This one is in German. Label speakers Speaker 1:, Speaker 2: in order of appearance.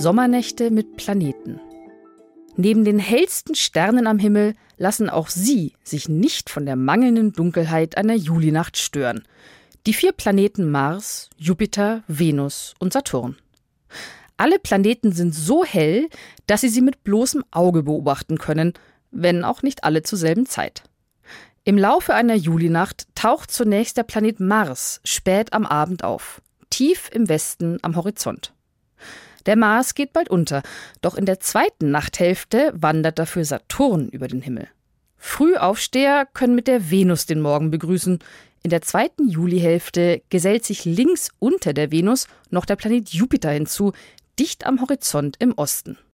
Speaker 1: Sommernächte mit Planeten. Neben den hellsten Sternen am Himmel lassen auch sie sich nicht von der mangelnden Dunkelheit einer Julinacht stören. Die 4 Planeten Mars, Jupiter, Venus und Saturn. Alle Planeten sind so hell, dass Sie sie mit bloßem Auge beobachten können, wenn auch nicht alle zur selben Zeit. Im Laufe einer Julinacht taucht zunächst der Planet Mars spät am Abend auf, tief im Westen am Horizont. Der Mars geht bald unter, doch in der zweiten Nachthälfte wandert dafür Saturn über den Himmel. Frühaufsteher können mit der Venus den Morgen begrüßen. In der zweiten Julihälfte gesellt sich links unter der Venus noch der Planet Jupiter hinzu, dicht am Horizont im Osten.